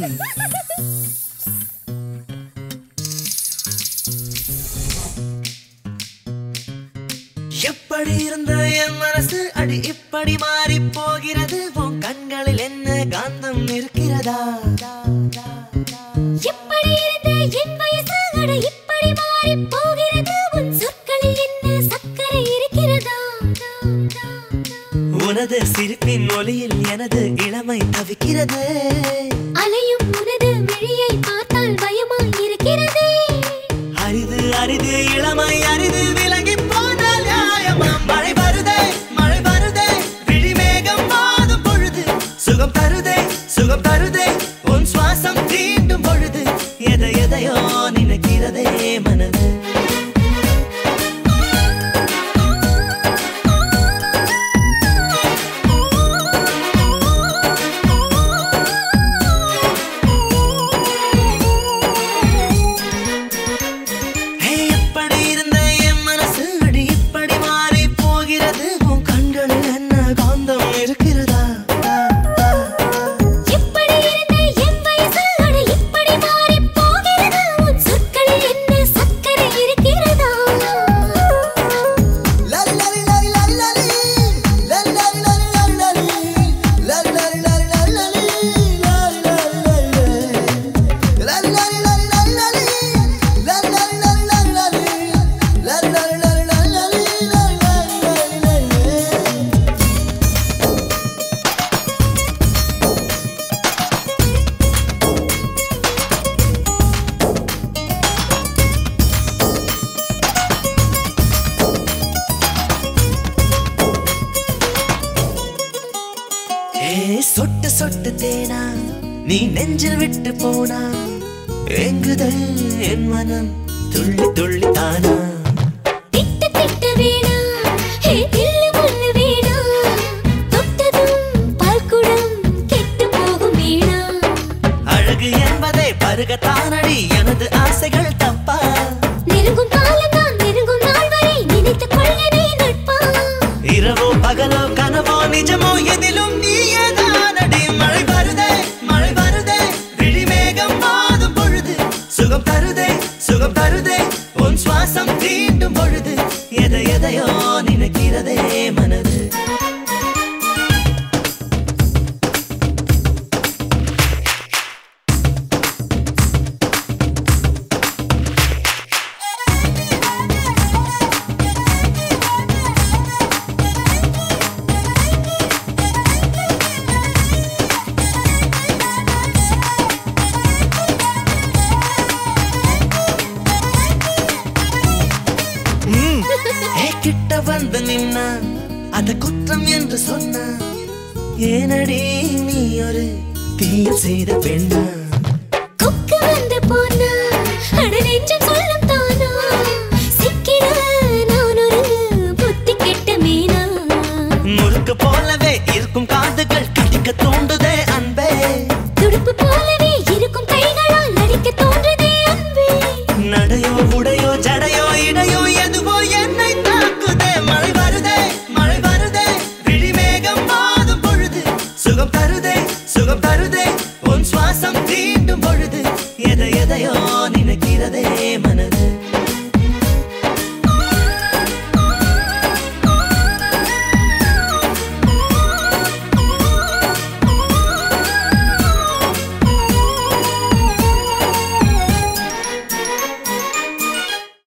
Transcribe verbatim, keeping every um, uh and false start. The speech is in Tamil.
எப்படி இருந்த என் மனசு அடி இப்படி மாறி போகிறது உன் கண்களில் என்ன காந்தம் இருக்கிறதா எப்படி இருந்த என் வயசு அடி இப்படி மாறி போகிறது உன் சொற்களில் என்ன சக்கரை இருக்கிறதா உனது சிரிப்பின் ஒளியில் எனது இளமை தவிக்கிறது அலையும் உனது விழியை பார்த்தால் பயமாய் இருக்கிறது அரிது அரிது இளமை அரிது விலகி போனால் நியாயமா மழை வருதே மழை வருதே விழிமேகம் மாதும் பொழுது சுகம் தருதே சுகம் தருதே உன் சுவாசம் தீண்டும் பொழுது எதை எதையோ நினைக்கிறதே மனது சொட்டு சொட்டு தேனா நீ நெஞ்சில் விட்டு போனா எங்குதல் என் மனம் துள்ளி துள்ளி தானா திட்டு திட்டு வேணா ஹே தில்லு முள்ளு வேணா தொட்டதும் பால்குடம் கெட்டு போகும் வீணா அழகு என்பதை பருகத்தானடி எனது ஆசைகள் தப்பா நெருங்கும் காலம் தான் நெருங்கும் நாள் வரை நினைத்துக் கொள்ளனே நட்பா இரவோ பகலோ கனவோ நிஜமோ எதிலும் நீயேதானடி மழை வருதே மழை வருதே விழிமேகம் மாதும் பொழுது சுகம் தருதே சுகம் தருதே உன் சுவாசம் தீண்டும் பொழுது எதை எதையோ நினைக்கிறதே மனது கிட்ட வந்து நின்னா அத குற்றம் என்று சொன்னா ஏனடி நீ ஒரு தீயில் செய்த பெண்ணா கொக்கு வந்து போனா அட நெஞ்சம் சொல்லும் தானா சிக்கிட நான் ஒரு புத்தி கெட்ட மீனா முறுக்கு போலவே இருக்கும் காதுகள் கடிக்க தோண்டுதே அன்பே துடுப்பு போலவே இருக்கும் கைகளால் நடிக்க தோன்றுதே அன்பே நடையோ உடையோ ஜடையோ இடையோ எதுவோ என்னை தாக்குதே மழை வருதே மழை வருதே விழிமேகம் மாதும் பொழுது சுகம் தருதே சுகம் தருதே உன் சுவாசம் தீண்டும் பொழுது எதை எதையோ நினைக்கிறதே